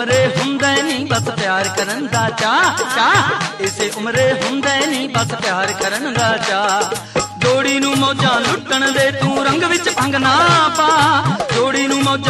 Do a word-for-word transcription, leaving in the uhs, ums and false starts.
उमरे हुंदे नहीं बस प्यार करन दा चाह चाह इसे उमरे हुंदे नहीं बस प्यार करन दा चाह जोड़ी नू मौजा लुटण दे तू रंग विच भंग ना पा जोड़ी नू मौजा